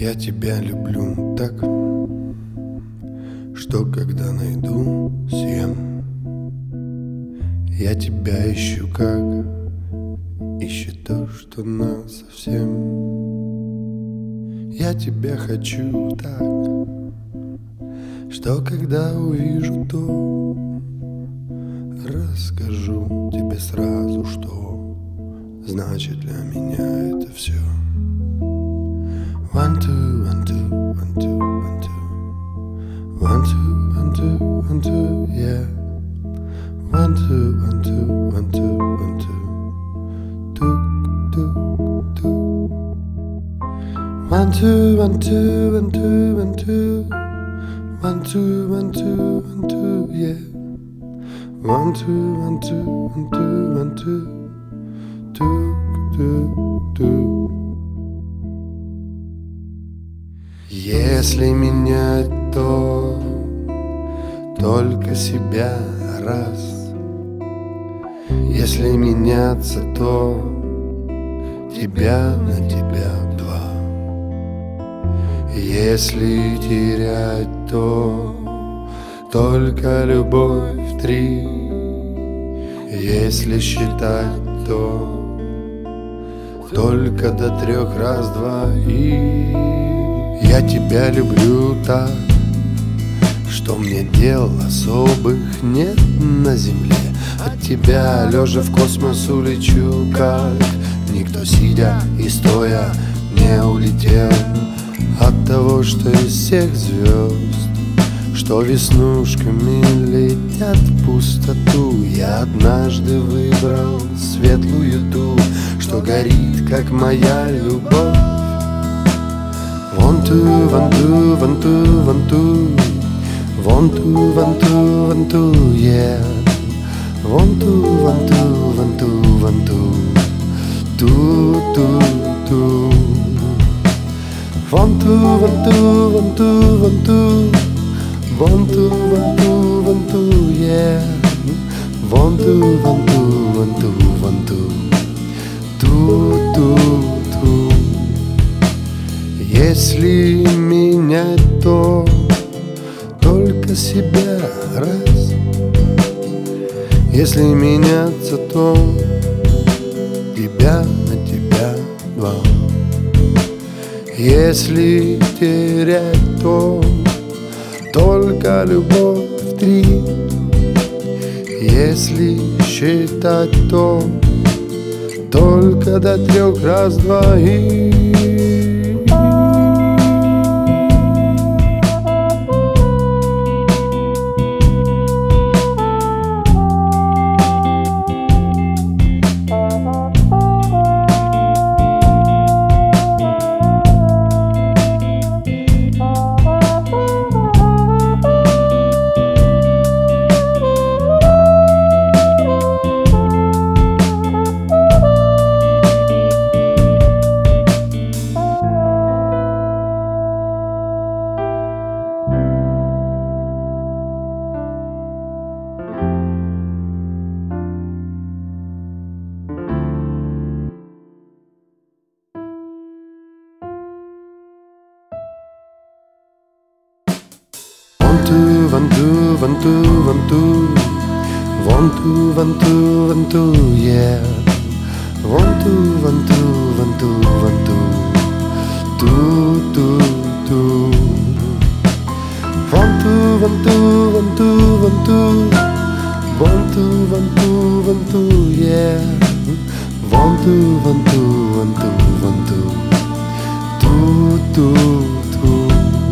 Я тебя люблю так, что когда найду, съем. Я тебя ищу, как ищет то, что нас совсем. Я тебя хочу так, что когда увижу, то расскажу тебе сразу, что значит для меня это все. One, two, one, two, one, two, one, two. One, two, one, two, one, two, yeah. One, two, one, two, one, two, one, two. Tuk, tuk, tuk. One, two, one, two, one, two, one, two. One, two, one, two, one, two, yeah. One, two, one, two, one, two, one, two. Tuk, tuk, tuk. Если менять, то только себя раз. Если меняться, то тебя на тебя два. Если терять, то только любовь три. Если считать, то только до 3 раз, 2 и я тебя люблю так, что мне дел особых нет на земле. От тебя, лежа в космос, улечу, как никто, сидя и стоя, не улетел. От того, что из всех звезд, что веснушками летят в пустоту, я однажды выбрал светлую ту, что горит, как моя любовь. One, two, one, two, one, two, one, two. One, two, one, two, one, two, yeah. One, two, one, two, one, two, one, two. Two, two, two. One, two, one, two, one, two, one, two. One, two, one, two, one, two, yeah. One, two, one, two, one, two, one, two. Two, two, two. Если менять, то только себя раз. Если меняться, то тебя на тебя два. Если терять, то только любовь 3. Если считать, то только до 3 раз, 2 и one, two, one, two, one, two. One, two, one, two, one, two, yeah. One, two, one, two, one, two, one, two. Two, two, two. One, two, one, two, one, two, one, two. One, two, one, two, one, two, yeah. One, two, one, two, one, two, one, two. Two, two, two.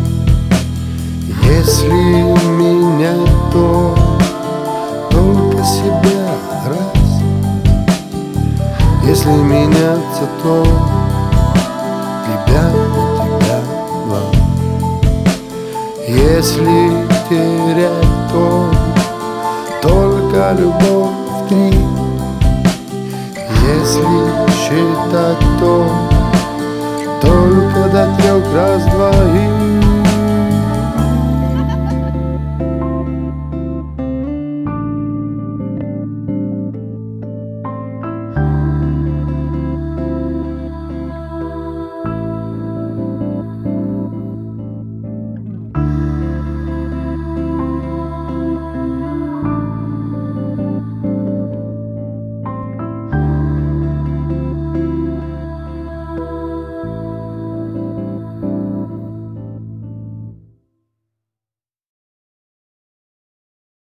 Если менять, то только себя раз. Если меняться, то тебя на тебя два. Если терять, то только любовь 3. Если считать, то только до 3 раз, 2 и